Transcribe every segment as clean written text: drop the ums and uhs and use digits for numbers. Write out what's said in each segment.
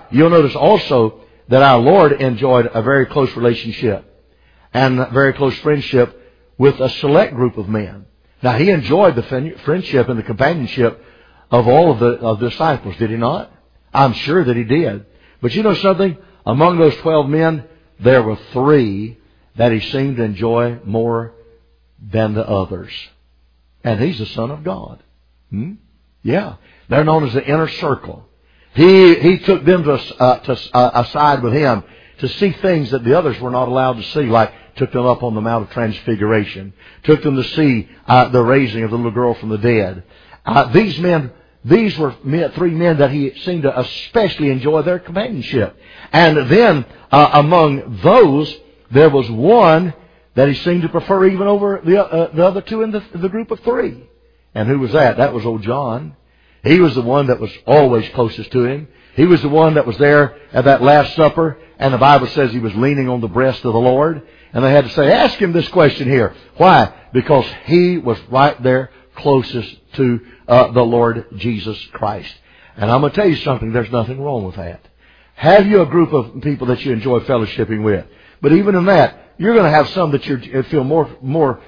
you'll notice also that our Lord enjoyed a very close relationship and a very close friendship with a select group of men. Now, He enjoyed the friendship and the companionship of all of the disciples, did He not? I'm sure that He did. But you know something? Among those 12 men, there were 3 that He seemed to enjoy more than the others. And He's the Son of God. Yeah. They're known as the inner circle. He took them aside with Him to see things that the others were not allowed to see, like took them up on the Mount of Transfiguration, took them to see the raising of the little girl from the dead. These were 3 men that He seemed to especially enjoy their companionship. And then among those, there was one that He seemed to prefer even over the other 2 in the group of 3. And who was that? That was old John. He was the one that was always closest to Him. He was the one that was there at that Last Supper, and the Bible says he was leaning on the breast of the Lord. And they had to say, ask him this question here. Why? Because he was right there closest to the Lord Jesus Christ. And I'm going to tell you something, there's nothing wrong with that. Have you a group of people that you enjoy fellowshipping with? But even in that, you're going to have some that you feel more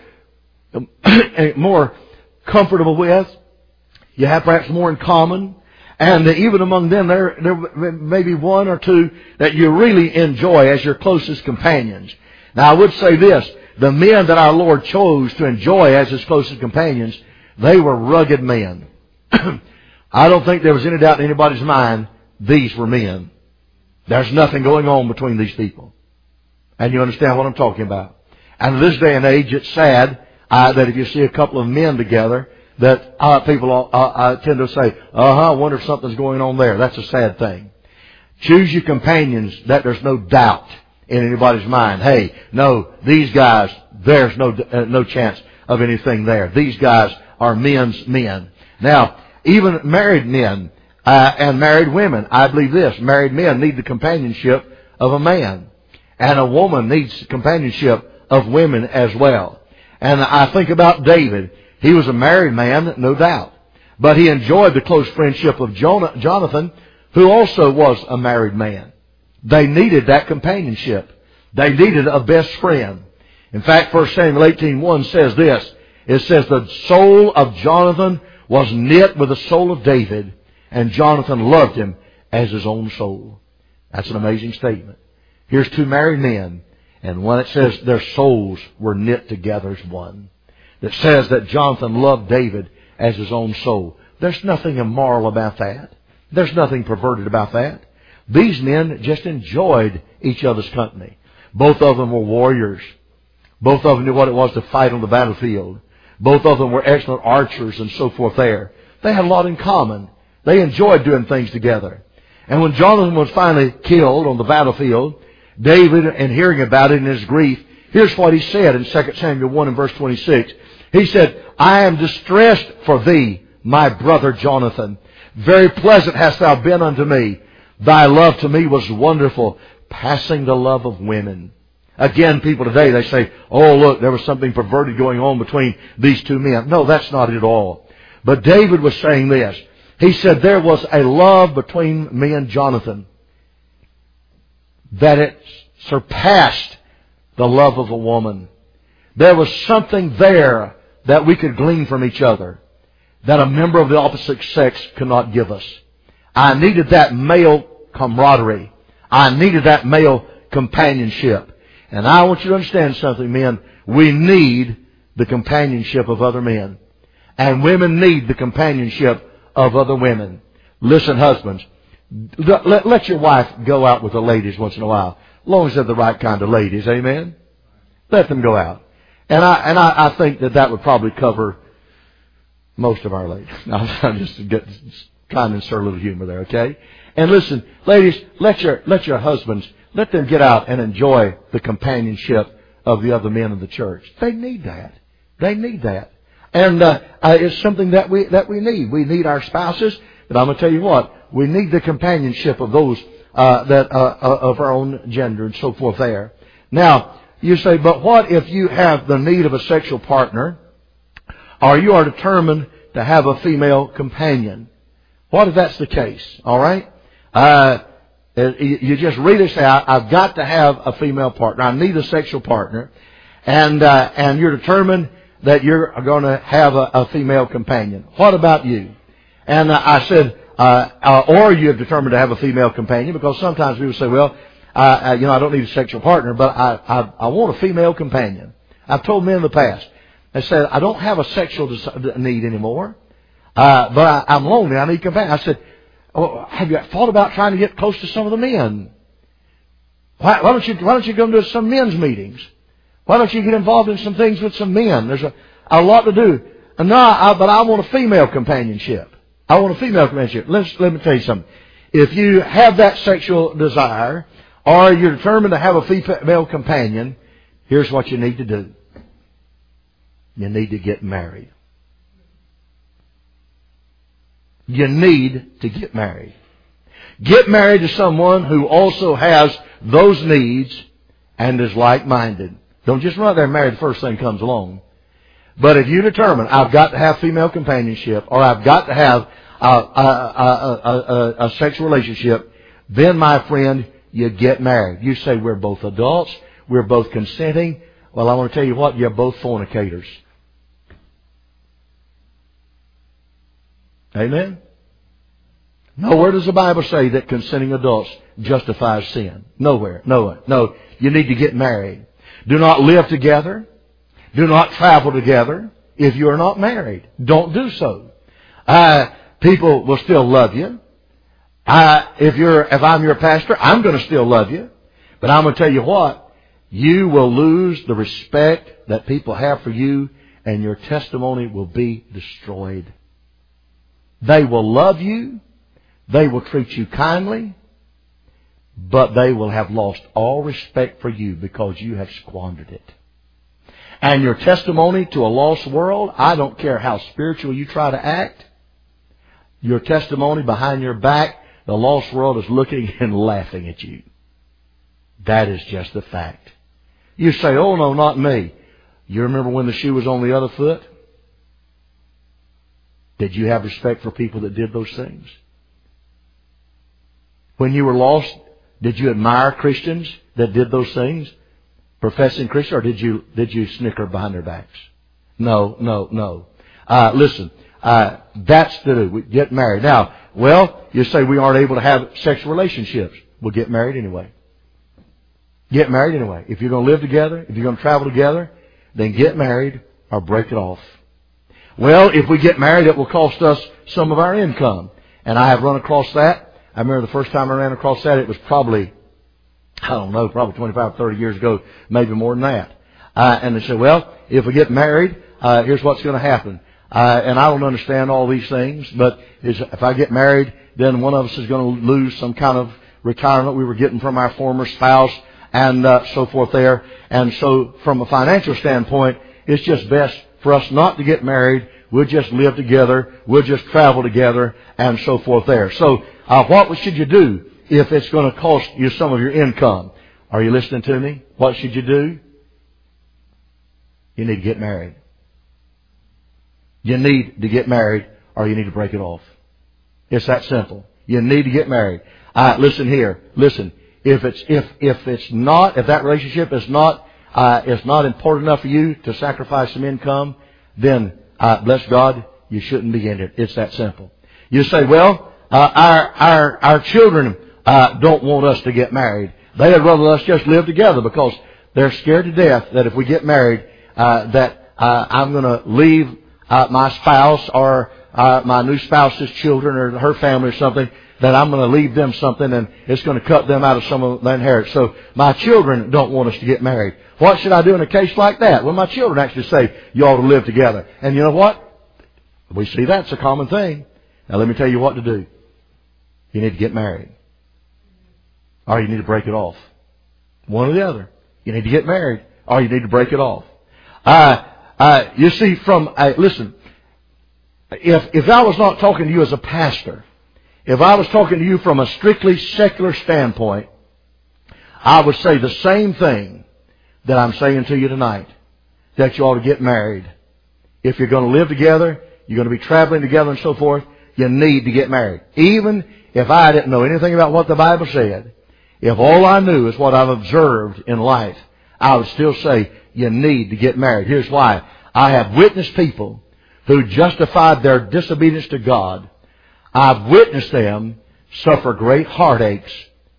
comfortable with. You have perhaps more in common. And even among them, there may be 1 or 2 that you really enjoy as your closest companions. Now, I would say this. The men that our Lord chose to enjoy as His closest companions, they were rugged men. I don't think there was any doubt in anybody's mind these were men. There's nothing going on between these people. And you understand what I'm talking about. And in this day and age, it's sad that if you see a couple of men together, that people tend to say, I wonder if something's going on there. That's a sad thing. Choose your companions that there's no doubt in anybody's mind. Hey, no, these guys, there's no chance of anything there. These guys are men's men. Now, even married men and married women, I believe this. Married men need the companionship of a man. And a woman needs the companionship of women as well. And I think about David. He was a married man, no doubt. But he enjoyed the close friendship of Jonathan, who also was a married man. They needed that companionship. They needed a best friend. In fact, 1 Samuel 18:1 says this. It says, the soul of Jonathan was knit with the soul of David, and Jonathan loved him as his own soul. That's an amazing statement. Here's 2 married men, and one it says their souls were knit together as one. That says that Jonathan loved David as his own soul. There's nothing immoral about that. There's nothing perverted about that. These men just enjoyed each other's company. Both of them were warriors. Both of them knew what it was to fight on the battlefield. Both of them were excellent archers and so forth there. They had a lot in common. They enjoyed doing things together. And when Jonathan was finally killed on the battlefield, David, in hearing about it in his grief, here's what he said in 2 Samuel 1 and verse 26. He said, I am distressed for thee, my brother Jonathan. Very pleasant hast thou been unto me. Thy love to me was wonderful, passing the love of women. Again, people today, they say, oh, look, there was something perverted going on between these 2 men. No, that's not it at all. But David was saying this. He said there was a love between me and Jonathan that it surpassed the love of a woman. There was something there that we could glean from each other that a member of the opposite sex could not give us. I needed that male camaraderie. I needed that male companionship. And I want you to understand something, men. We need the companionship of other men. And women need the companionship of other women. Listen, husbands, let your wife go out with the ladies once in a while. As long as they're the right kind of ladies, amen? Let them go out. And I think that would probably cover most of our ladies. I'm just trying to insert a little humor there, okay? And listen, ladies, let your husbands, let them get out and enjoy the companionship of the other men of the church. They need that. They need that. And it's something that we need. We need our spouses, but I'm going to tell you what, we need the companionship of those of our own gender and so forth there. Now, you say, but what if you have the need of a sexual partner, or you are determined to have a female companion? What if that's the case? All right? You just really say, I've got to have a female partner. I need a sexual partner. And you're determined that you're going to have a female companion. What about you? And I said, or you're determined to have a female companion, because sometimes people say, well, I don't need a sexual partner, but I want a female companion. I've told men in the past, they said, I don't have a sexual need anymore, but I'm lonely. I need a companion. I said, have you thought about trying to get close to some of the men? Why don't you go to some men's meetings? Why don't you get involved in some things with some men? There's a lot to do. But I want a female companionship. I want a female companionship. Let me tell you something. If you have that sexual desire, or you're determined to have a female companion, here's what you need to do. You need to get married. You need to get married. Get married to someone who also has those needs and is like-minded. Don't just run out there and marry the first thing comes along. But if you determine, I've got to have female companionship, or I've got to have a sexual relationship, then, my friend, you get married. You say, we're both adults, we're both consenting. Well, I want to tell you what, you're both fornicators. Amen? Nowhere does the Bible say that consenting adults justifies sin. Nowhere. No. You need to get married. Do not live together. Do not travel together if you are not married. Don't do so. People will still love you. If I'm your pastor, I'm going to still love you. But I'm going to tell you what, you will lose the respect that people have for you, and your testimony will be destroyed. They will love you. They will treat you kindly. But they will have lost all respect for you because you have squandered it. And your testimony to a lost world, I don't care how spiritual you try to act, your testimony behind your back, the lost world is looking and laughing at you. That is just the fact. You say, oh no, not me. You remember when the shoe was on the other foot? Did you have respect for people that did those things? When you were lost, did you admire Christians that did those things? Professing Christians, or did you snicker behind their backs? No. Listen, that's to do. We get married. Now, well, you say we aren't able to have sexual relationships. We'll get married anyway. Get married anyway. If you're going to live together, if you're going to travel together, then get married or break it off. Well, if we get married, it will cost us some of our income. And I have run across that. I remember the first time I ran across that, it was probably 25, 30 years ago, maybe more than that. And they said, well, if we get married, here's what's going to happen. And I don't understand all these things, but if I get married, then one of us is going to lose some kind of retirement we were getting from our former spouse, and so forth there. And so from a financial standpoint, it's just best for us not to get married. We'll just live together. We'll just travel together, and so forth there. So what should you do if it's going to cost you some of your income? Are you listening to me? What should you do? You need to get married. You need to get married, or you need to break it off. It's that simple. You need to get married. Listen here. Listen. If that relationship is not important enough for you to sacrifice some income, then bless God, you shouldn't be in it. It's that simple. You say, well, our children don't want us to get married. They'd rather us just live together because they're scared to death that if we get married, that I'm going to leave my spouse or my new spouse's children or her family or something, that I'm going to leave them something and it's going to cut them out of some of their inheritance. So my children don't want us to get married. What should I do in a case like that? Well, my children actually say, you ought to live together. And you know what? We see that's a common thing. Now let me tell you what to do. You need to get married. Or you need to break it off. One or the other. You need to get married, or you need to break it off. You see, listen, if I was not talking to you as a pastor, if I was talking to you from a strictly secular standpoint, I would say the same thing that I'm saying to you tonight, that you ought to get married. If you're going to live together, you're going to be traveling together and so forth, you need to get married. Even if I didn't know anything about what the Bible said, if all I knew is what I've observed in life, I would still say you need to get married. Here's why. I have witnessed people who justified their disobedience to God. I've witnessed them suffer great heartaches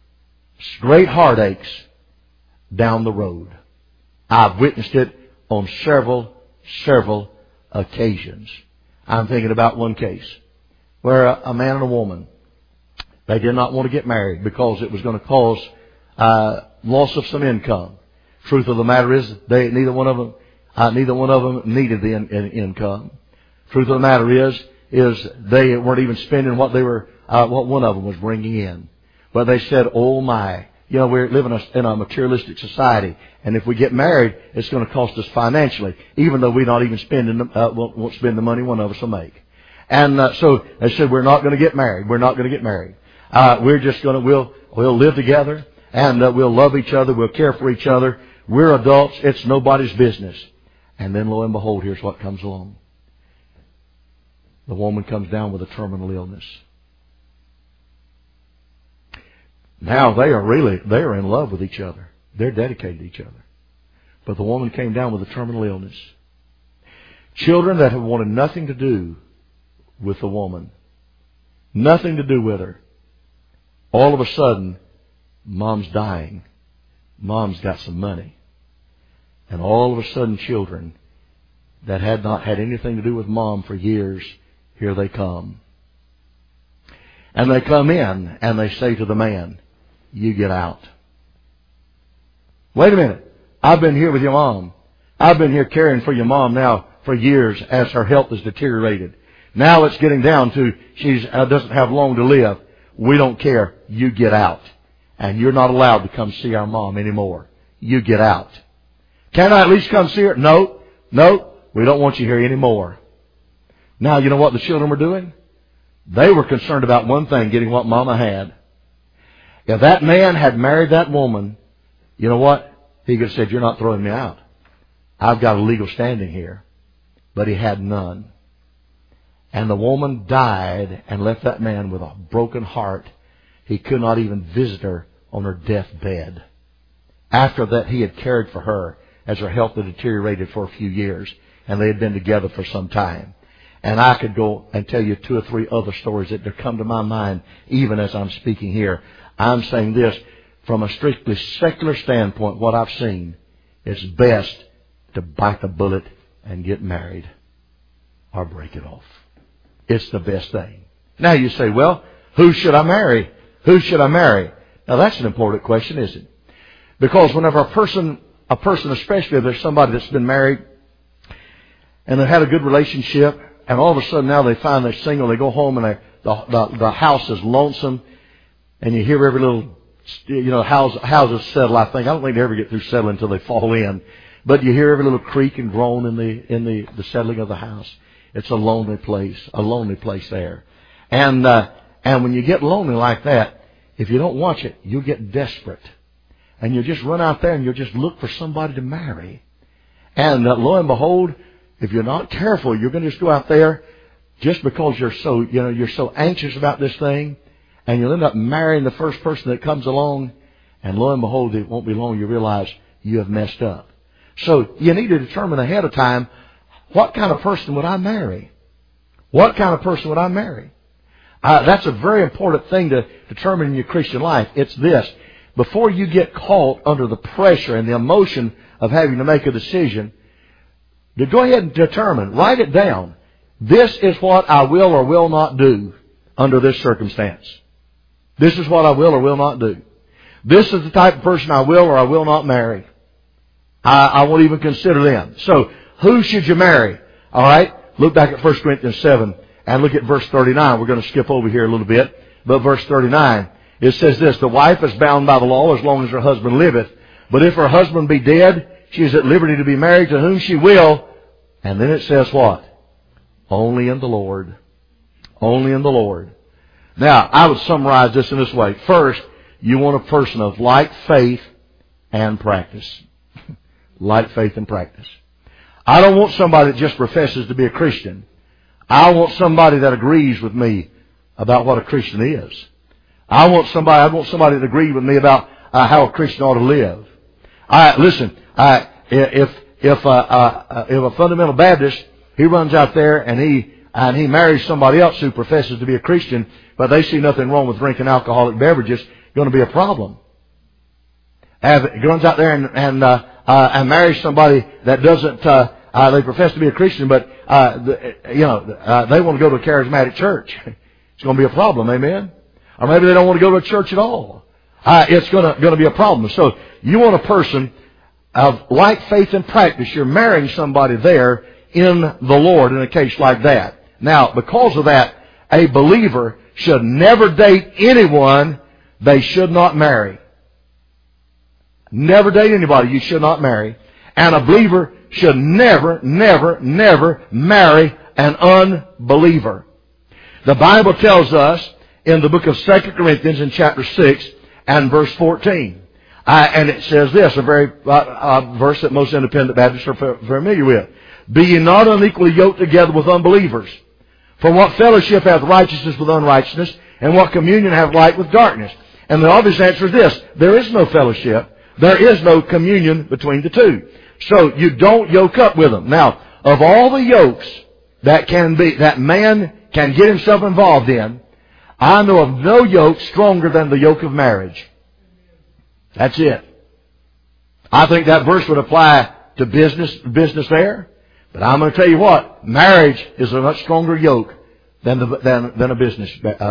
down the road. I've witnessed it on several occasions. I'm thinking about one case where a man and a woman, they did not want to get married because it was going to cause loss of some income. Truth of the matter is, neither one of them needed the income. Truth of the matter is they weren't even spending what one of them was bringing in. But they said, "Oh my, we're living in a materialistic society, and if we get married, it's going to cost us financially, even though we're not even won't spend the money one of us will make." And so they said, "We're not going to get married. We're not going to get married. We're just going to we'll live together, and we'll love each other. We'll care for each other. We're adults. It's nobody's business." And then, lo and behold, here's what comes along. The woman comes down with a terminal illness. Now they are in love with each other. They're dedicated to each other. But the woman came down with a terminal illness. Children that have wanted nothing to do with the woman, nothing to do with her. All of a sudden, Mom's dying. Mom's got some money. And all of a sudden, children that had not had anything to do with Mom for years, here they come. And they come in and they say to the man, "You get out." Wait a minute. I've been here with your mom. I've been here caring for your mom now for years as her health has deteriorated. Now it's getting down to she doesn't have long to live. We don't care. You get out. And you're not allowed to come see our mom anymore. You get out. Can I at least come see her? No. We don't want you here anymore. Now, you know what the children were doing? They were concerned about one thing, getting what Mama had. If that man had married that woman, you know what? He could have said, "You're not throwing me out. I've got a legal standing here." But he had none. And the woman died and left that man with a broken heart. He could not even visit her on her deathbed. After that, he had cared for her as her health had deteriorated for a few years, and they had been together for some time. And I could go and tell you 2 or 3 other stories that come to my mind even as I'm speaking here. I'm saying this from a strictly secular standpoint. What I've seen, it's best to bite the bullet and get married or break it off. It's the best thing. Now you say, "Well, who should I marry? Who should I marry?" Now that's an important question, isn't it? Because whenever a person, especially if there's somebody that's been married and they've had a good relationship, and all of a sudden now they find they're single, they go home and the house is lonesome, and you hear every little, houses settle. I don't think they ever get through settling until they fall in. But you hear every little creak and groan in the settling of the house. It's a lonely place there. And when you get lonely like that, if you don't watch it, you'll get desperate. And you'll just run out there and you'll just look for somebody to marry. And lo and behold, if you're not careful, you're going to just go out there just because you're so anxious about this thing, and you'll end up marrying the first person that comes along, and lo and behold, it won't be long you realize you have messed up. So you need to determine ahead of time, what kind of person would I marry? What kind of person would I marry? That's a very important thing to determine in your Christian life. It's this. Before you get caught under the pressure and the emotion of having to make a decision, to go ahead and determine, write it down. This is what I will or will not do under this circumstance. This is what I will or will not do. This is the type of person I will or I will not marry. I won't even consider them. So, who should you marry? All right? Look back at 1 Corinthians 7 and look at verse 39. We're going to skip over here a little bit. But verse 39, it says this, "The wife is bound by the law as long as her husband liveth. But if her husband be dead, she is at liberty to be married to whom she will." And then it says what? "Only in the Lord." Only in the Lord. Now, I would summarize this in this way. First, you want a person of like faith and practice. Like faith and practice. I don't want somebody that just professes to be a Christian. I want somebody that agrees with me about what a Christian is. I want somebody that agrees with me about how a Christian ought to live. Listen, if a fundamental Baptist, he runs out there and he marries somebody else who professes to be a Christian, but they see nothing wrong with drinking alcoholic beverages, going to be a problem. He runs out there and marries somebody that doesn't. They profess to be a Christian, but they want to go to a charismatic church. It's going to be a problem, amen. Or maybe they don't want to go to a church at all. It's going to be a problem. So you want a person of like faith and practice. You're marrying somebody there in the Lord in a case like that. Now, because of that, a believer should never date anyone they should not marry. Never date anybody you should not marry. And a believer should never marry an unbeliever. The Bible tells us in the book of 2 Corinthians in chapter 6 and verse 14. And it says this, a very verse that most independent Baptists are familiar with. Be ye not unequally yoked together with unbelievers. For what fellowship hath righteousness with unrighteousness, and what communion hath light with darkness? And the obvious answer is this. There is no fellowship. There is no communion between the two. So you don't yoke up with them. Now, of all the yokes that man can get himself involved in, I know of no yoke stronger than the yoke of marriage. That's it. I think that verse would apply to business there. But I'm going to tell you what, marriage is a much stronger yoke than a business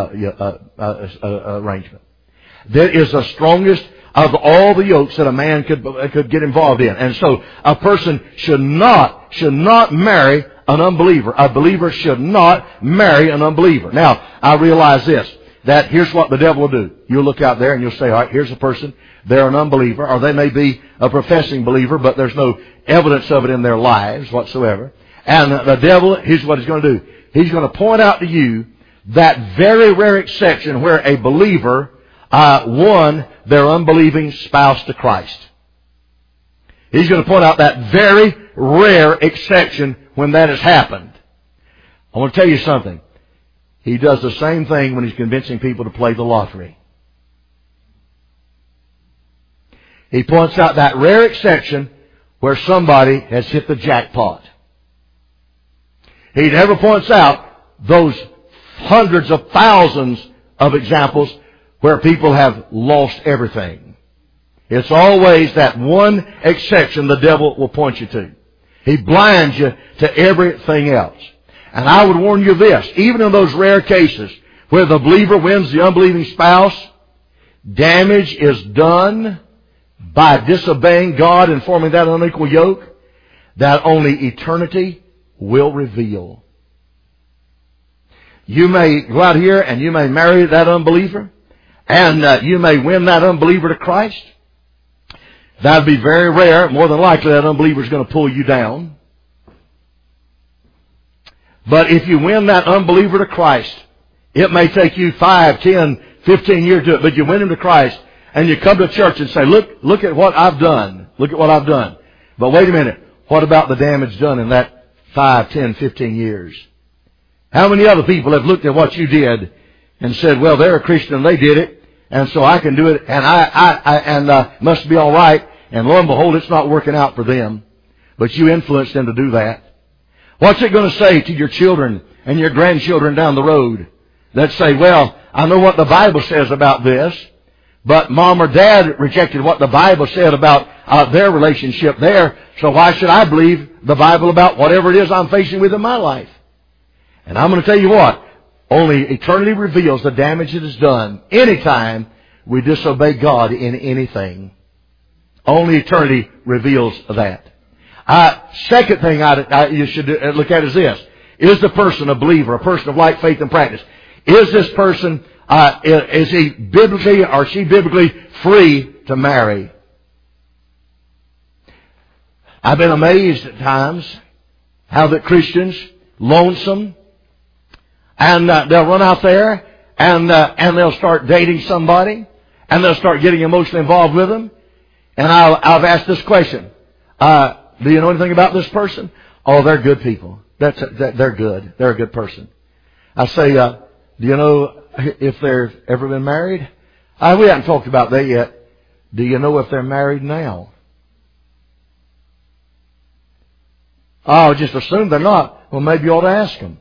arrangement. That is the strongest of all the yokes that a man could get involved in. And so a person should not marry an unbeliever. A believer should not marry an unbeliever. Now, I realize this, that here's what the devil will do. You'll look out there and you'll say, all right, here's a person, they're an unbeliever, or they may be a professing believer, but there's no evidence of it in their lives whatsoever. And the devil, here's what he's going to do. He's going to point out to you that very rare exception where a believer won their unbelieving spouse to Christ. He's going to point out that very rare exception when that has happened. I want to tell you something. He does the same thing when he's convincing people to play the lottery. He points out that rare exception where somebody has hit the jackpot. He never points out those hundreds of thousands of examples where people have lost everything. It's always that one exception the devil will point you to. He blinds you to everything else. And I would warn you this, even in those rare cases where the believer wins the unbelieving spouse, damage is done by disobeying God and forming that unequal yoke that only eternity will reveal. You may go out here and you may marry that unbeliever, and you may win that unbeliever to Christ. That would be very rare. More than likely that unbeliever is going to pull you down. But if you win that unbeliever to Christ, it may take you 5, 10, 15 years to do it, but you win him to Christ, and you come to church and say, look at what I've done. Look at what I've done. But wait a minute. What about the damage done in that 5, 10, 15 years? How many other people have looked at what you did and said, well, they're a Christian and they did it, and so I can do it, and I must be all right. And lo and behold, it's not working out for them. But you influenced them to do that. What's it going to say to your children and your grandchildren down the road that say, well, I know what the Bible says about this, but Mom or Dad rejected what the Bible said about their relationship there, so why should I believe the Bible about whatever it is I'm facing with in my life? And I'm going to tell you what, only eternity reveals the damage that is done anytime we disobey God in anything. Only eternity reveals that. Second thing you should look at is this. Is the person a believer, a person of like faith and practice? Is this person, is he biblically or she biblically free to marry? I've been amazed at times how that Christians, lonesome, and they'll run out there and they'll start dating somebody and they'll start getting emotionally involved with them. And I've asked this question. Do you know anything about this person? Oh, they're good people. they're good. They're a good person. I say, do you know if they've ever been married? We haven't talked about that yet. Do you know if they're married now? Oh, just assume they're not. Well, maybe you ought to ask them.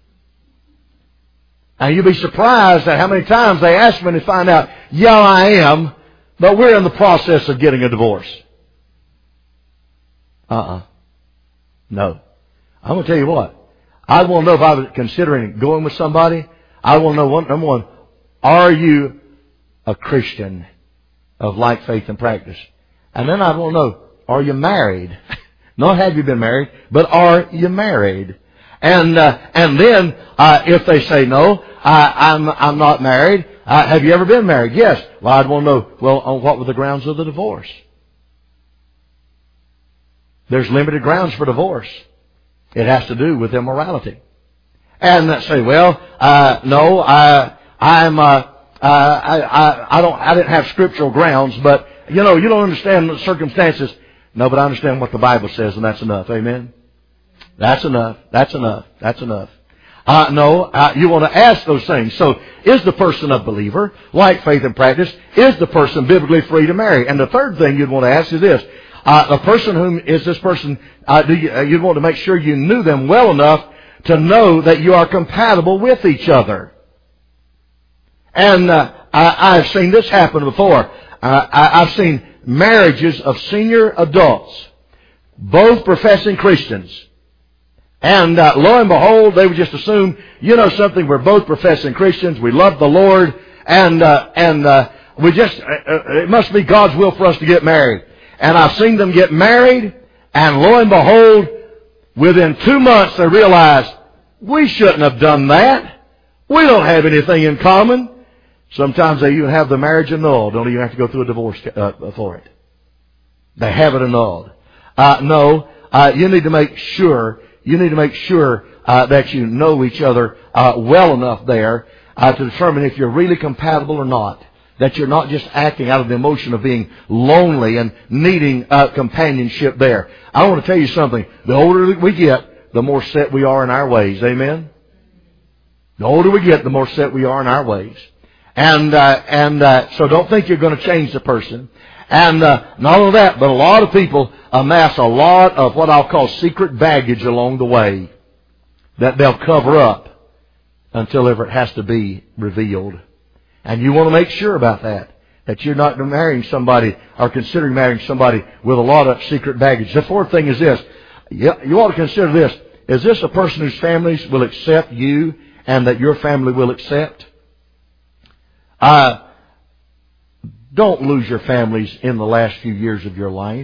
And you'll be surprised at how many times they ask me and they find out, yeah, I am, but we're in the process of getting a divorce. No. I'm going to tell you what. I want to know if I was considering going with somebody. I want to know, number one, are you a Christian of like faith and practice? And then I want to know, are you married? Not have you been married, but are you married? And then if they say no, I'm not married. Have you ever been married? Yes. Well, I'd want to know, well, on what were the grounds of the divorce? There's limited grounds for divorce. It has to do with immorality. And they say, well, no, I didn't have scriptural grounds, but you don't understand the circumstances. No, but I understand what the Bible says, and that's enough. Amen? That's enough. That's enough. That's enough. No, you want to ask those things. So, is the person a believer, like faith and practice? Is the person biblically free to marry? And the third thing you'd want to ask is this. The person whom is this person, you'd want to make sure you knew them well enough to know that you are compatible with each other. And I've seen this happen before. I've seen marriages of senior adults, both professing Christians. And lo and behold, they would just assume, something, we're both professing Christians, we love the Lord, and we just, it must be God's will for us to get married. And I've seen them get married, and lo and behold, within 2 months they realize, we shouldn't have done that. We don't have anything in common. Sometimes they even have the marriage annulled. Don't even have to go through a divorce for it. They have it annulled. No, you need to make sure that you know each other well enough there to determine if you're really compatible or not. That you're not just acting out of the emotion of being lonely and needing companionship there. I want to tell you something. The older we get, the more set we are in our ways. Amen? The older we get, the more set we are in our ways. And so don't think you're going to change the person. And not only that, but a lot of people amass a lot of what I'll call secret baggage along the way that they'll cover up until ever it has to be revealed. And you want to make sure about that you're not marrying somebody or considering marrying somebody with a lot of secret baggage. The fourth thing is this. You ought to consider this. Is this a person whose families will accept you and that your family will accept? Don't lose your families in the last few years of your life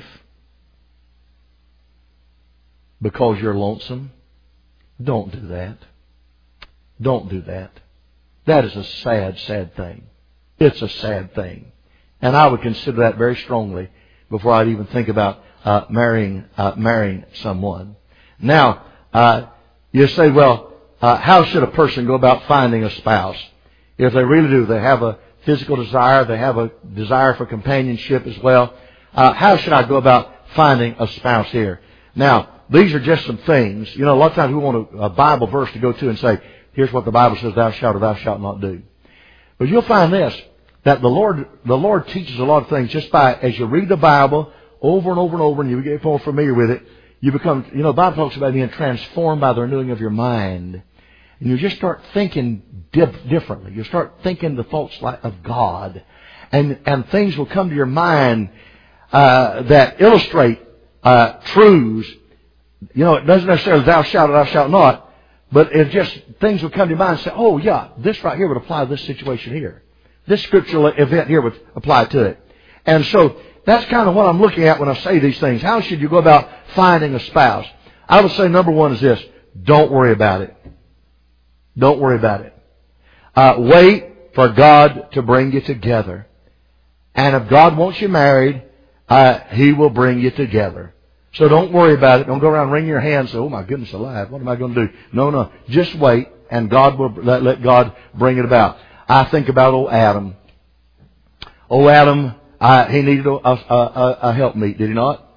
because you're lonesome. Don't do that. Don't do that. That is a sad, sad thing. It's a sad thing. And I would consider that very strongly before I'd even think about marrying someone. Now, you say, well, how should a person go about finding a spouse? If they really do, they have a physical desire, they have a desire for companionship as well. How should I go about finding a spouse here? Now, these are just some things. A lot of times we want a Bible verse to go to and say, here's what the Bible says, thou shalt or thou shalt not do. But you'll find this, that the Lord teaches a lot of things just by, as you read the Bible over and over and over and you get more familiar with it, you become, the Bible talks about being transformed by the renewing of your mind. And you just start thinking differently. You start thinking the thoughts of God. And things will come to your mind that illustrate truths. It doesn't necessarily thou shalt or thou shalt not. But it just, things will come to your mind and say, oh yeah, this right here would apply to this situation here. This scriptural event here would apply to it. And so, that's kind of what I'm looking at when I say these things. How should you go about finding a spouse? I would say number one is this, don't worry about it. Don't worry about it. Wait for God to bring you together. And if God wants you married, He will bring you together. So don't worry about it. Don't go around wringing your hands and say, oh my goodness alive, what am I going to do? No. Just wait and God will let God bring it about. I think about old Adam. Old Adam, he needed a helpmeet, did he not?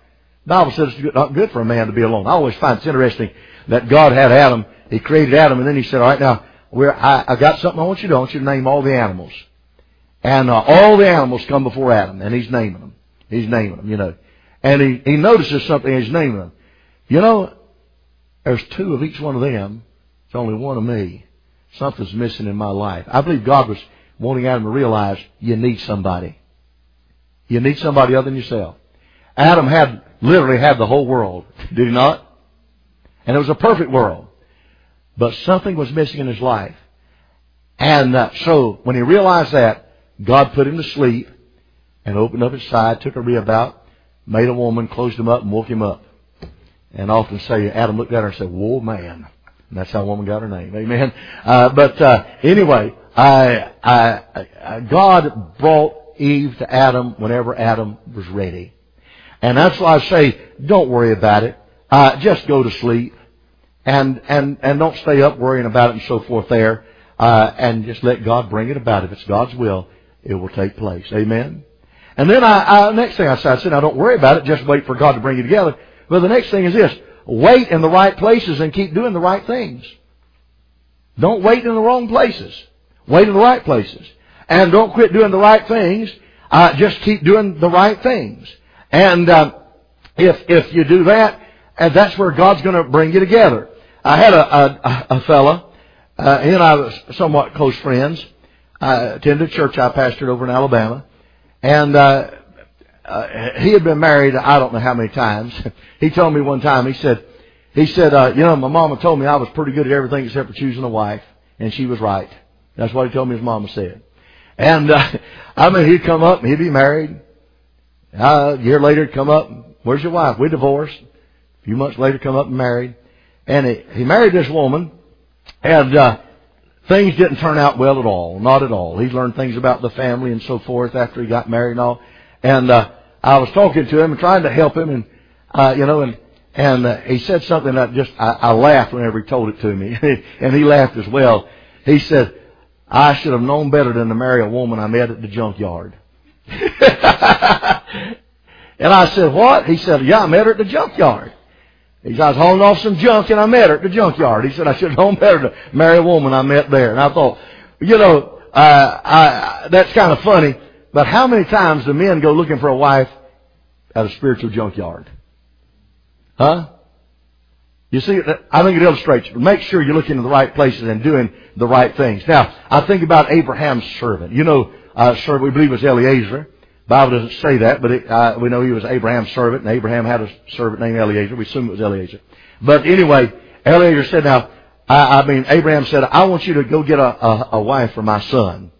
The Bible says it's not good for a man to be alone. I always find it interesting that God had Adam. He created Adam, and then He said, all right, now, I got something I want you to do. I want you to name all the animals. And all the animals come before Adam, and He's naming them. He's naming them, you know. And he notices something, and He's naming them. You know, there's 2 of each one of them. There's only 1 of me. Something's missing in my life. I believe God was wanting Adam to realize you need somebody. You need somebody other than yourself. Adam literally had the whole world. Did he not? And it was a perfect world. But something was missing in his life. And so when he realized that, God put him to sleep and opened up his side, took a rib out, made a woman, closed him up, and woke him up. And often say, Adam looked at her and said, whoa, man. And that's how a woman got her name. Amen. Anyway, God brought Eve to Adam whenever Adam was ready. And that's why I say, don't worry about it. Just go to sleep. And don't stay up worrying about it and so forth there. And just let God bring it about. If it's God's will, it will take place. Amen. And then next thing I said, now don't worry about it. Just wait for God to bring you together. But the next thing is this. Wait in the right places and keep doing the right things. Don't wait in the wrong places. Wait in the right places. And don't quit doing the right things. Just keep doing the right things. And if you do that, and that's where God's going to bring you together. I had a fella, he and I was somewhat close friends. Attended a church I pastored over in Alabama. And he had been married I don't know how many times. He told me one time, he said, you know, my mama told me I was pretty good at everything except for choosing a wife. And she was right. That's what he told me his mama said. And, he'd come up and he'd be married. A year later he'd come up, where's your wife? We divorced. A few months later come up and married. And he married this woman. And, things didn't turn out well at all. Not at all. He learned things about the family and so forth after he got married and all. And, I was talking to him and trying to help him and he said something that I laughed whenever he told it to me. And he laughed as well. He said, I should have known better than to marry a woman I met at the junkyard. And I said, what? He said, yeah, I met her at the junkyard. He said, I was hauling off some junk and I met her at the junkyard. He said, I should have known better to marry a woman I met there. And I thought, that's kind of funny. But how many times do men go looking for a wife at a spiritual junkyard? Huh? You see, I think it illustrates. Make sure you're looking in the right places and doing the right things. Now, I think about Abraham's servant. You know, servant we believe was Eliezer. The Bible doesn't say that, but we know he was Abraham's servant, and Abraham had a servant named Eliezer. We assume it was Eliezer. But anyway, Eliezer said, Abraham said, I want you to go get a wife for my son.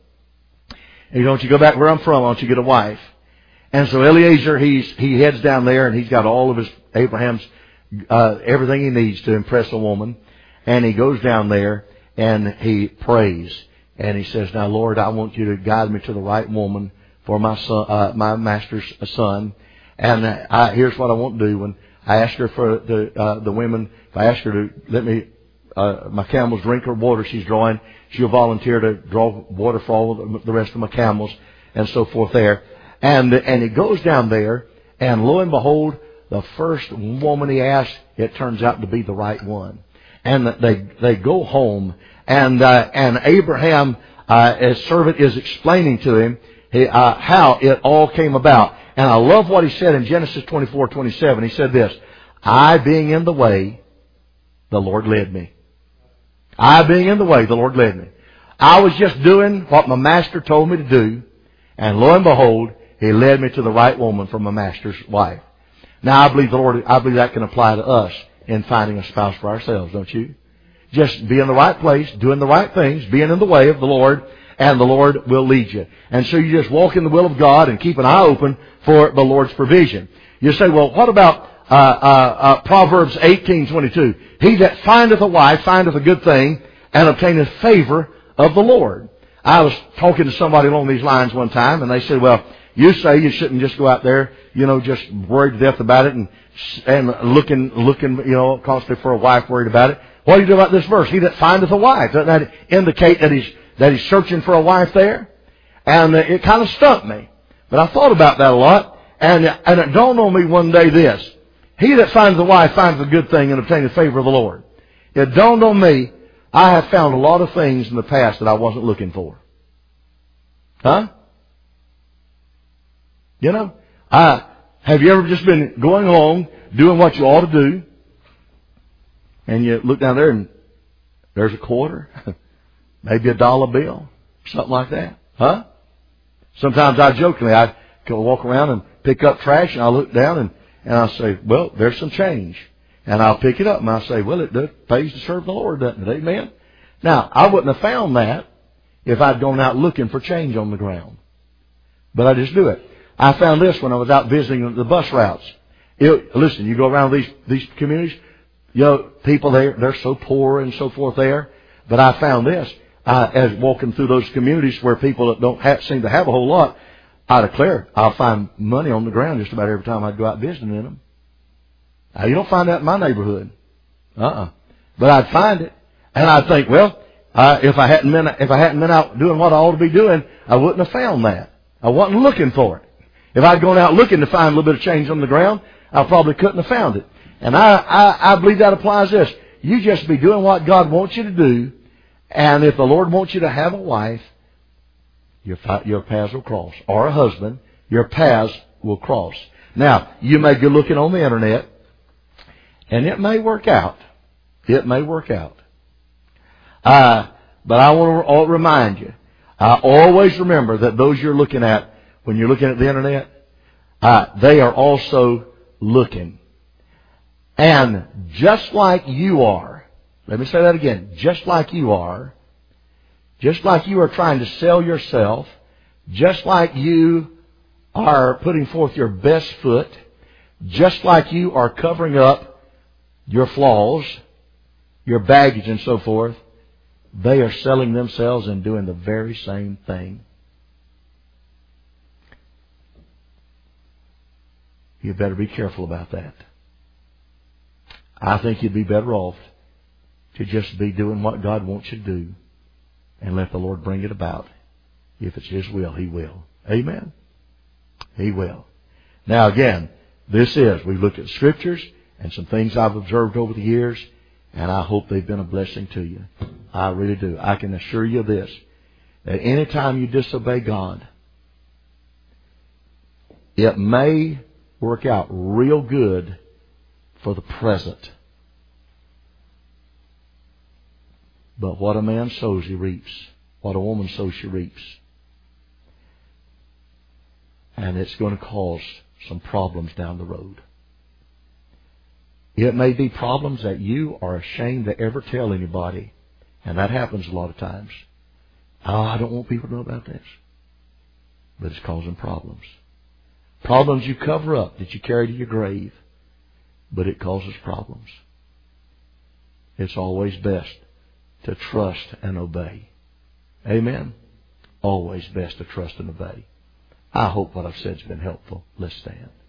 And don't you go back where I'm from, I want you to get a wife. And so Eliezer, he heads down there, and he's got all of Abraham's everything he needs to impress a woman. And he goes down there, and he prays. And he says, now, Lord, I want you to guide me to the right woman for my son, my master's son. And here's what I want to do. When I ask her for the women, if I ask her to let me, my camels drink her water she's drawing, she'll volunteer to draw water for all the rest of my camels and so forth there. And he goes down there, and lo and behold, the first woman he asks, it turns out to be the right one. And they go home, and Abraham, his servant, is explaining to him how it all came about. And I love what he said in Genesis 24:27. He said this, I being in the way, the Lord led me. I being in the way, the Lord led me. I was just doing what my master told me to do, and lo and behold, He led me to the right woman for my master's wife. Now I believe that can apply to us in finding a spouse for ourselves, don't you? Just be in the right place, doing the right things, being in the way of the Lord, and the Lord will lead you. And so you just walk in the will of God and keep an eye open for the Lord's provision. You say, well, what about Proverbs 18:22? He that findeth a wife findeth a good thing and obtaineth favor of the Lord. I was talking to somebody along these lines one time, and they said, well, you say you shouldn't just go out there, just worried to death about it and looking, constantly for a wife, worried about it. What do you do about this verse? He that findeth a wife. Doesn't that indicate that he's searching for a wife there? And it kind of stumped me. But I thought about that a lot. And it dawned on me one day this. He that finds a wife finds a good thing and obtains the favor of the Lord. It dawned on me, I have found a lot of things in the past that I wasn't looking for. Huh? You know, have you ever just been going along, doing what you ought to do, and you look down there and there's a quarter, maybe a dollar bill, something like that? Huh? Sometimes I jokingly, I go walk around and pick up trash, and I'll look down and I'll say, well, there's some change. And I'll pick it up and I'll say, well, it pays to serve the Lord, doesn't it? Amen? Now, I wouldn't have found that if I'd gone out looking for change on the ground. But I just do it. I found this when I was out visiting the bus routes. Listen, you go around these communities, you know, people there, they're so poor and so forth there. But I found this, as walking through those communities where people don't seem to have a whole lot, I declare, I'll find money on the ground just about every time I go out visiting in them. You don't find that in my neighborhood. But I'd find it. And I'd think, well, if I hadn't been out doing what I ought to be doing, I wouldn't have found that. I wasn't looking for it. If I'd gone out looking to find a little bit of change on the ground, I probably couldn't have found it. And I believe that applies this. You just be doing what God wants you to do. And if the Lord wants you to have a wife, your paths will cross. Or a husband, your paths will cross. Now, you may go looking on the internet, and it may work out. It may work out. But I want to remind you, always remember that those you're looking at, when you're looking at the internet, they are also looking. And just like you are, let me say that again, just like you are trying to sell yourself, just like you are putting forth your best foot, just like you are covering up your flaws, your baggage and so forth, they are selling themselves and doing the very same thing. You better be careful about that. I think you'd be better off to just be doing what God wants you to do and let the Lord bring it about. If it's His will, He will. Amen? He will. Now again, we've looked at Scriptures and some things I've observed over the years, and I hope they've been a blessing to you. I really do. I can assure you this, that any time you disobey God, it may work out real good for the present. But what a man sows, he reaps. What a woman sows, she reaps. And it's going to cause some problems down the road. It may be problems that you are ashamed to ever tell anybody. And that happens a lot of times. Oh, I don't want people to know about this. But it's causing problems. Problems you cover up that you carry to your grave. But it causes problems. It's always best to trust and obey. Amen? Always best to trust and obey. I hope what I've said has been helpful. Let's stand.